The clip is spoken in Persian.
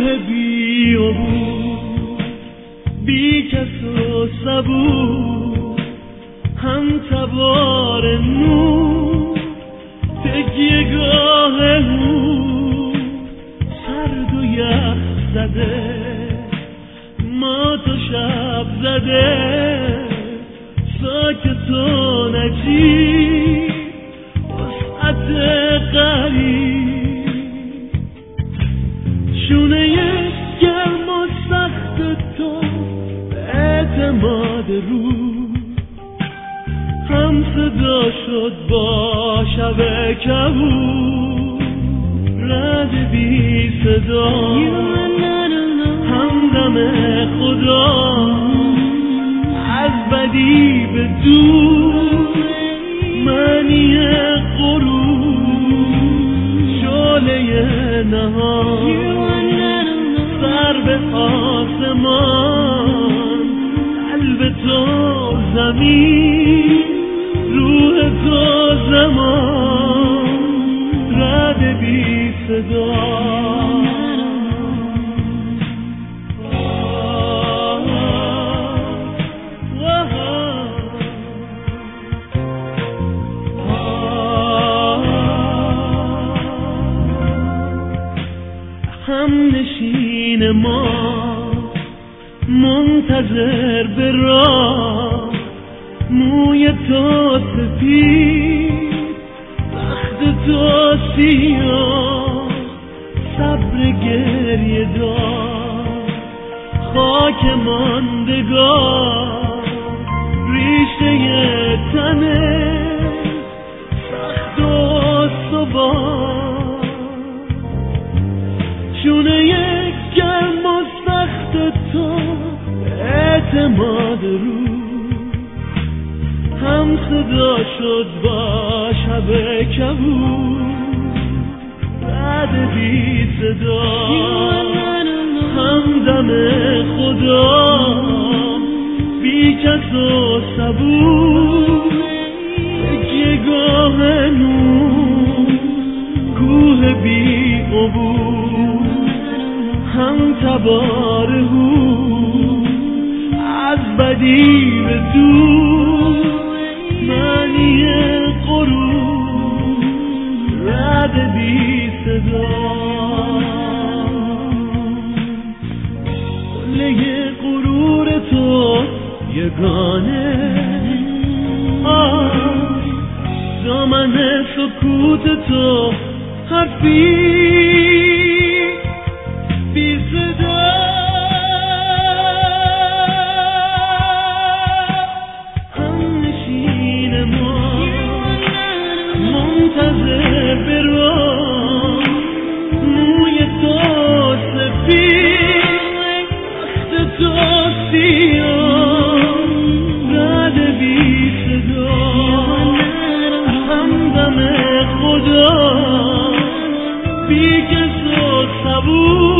بیابون بی کس و صبور هم تبار نور تکیه گاه هور سرد و یخ زده ما تو شب زده ساکت و نجیب وسعت قریب شونه گرم و سخت تو به اعتماد رو هم صدا شد با شب کبود رد بی صدا همدم خدا از بدی به دور معنی غرور شعله نهان سر به آسمان قلب تو زمین روح تو زمان رد بی صدا هم نشین ما منتظر به راه موی تو سپید بخت تو سیاه صبر گریه دار خاک ماندگار ریشه تنه سخت و استوار شونه گرم و سخت تو اعتماد رو هم صدا شد با شب کبود رد بی صدا همدم خدا بی کس و صبور تکیه گاه نور کوه بی عبور هم تبار هور از بدی به دور معنی غرور رد بی صدا قله غرور تو یگانه دامن سکوت تو حرفی بی صدا هم نشین ما منتظر به راه موی تو سفید بخت تو سیاه رد بی صدا همدم خدا بی کس و صبور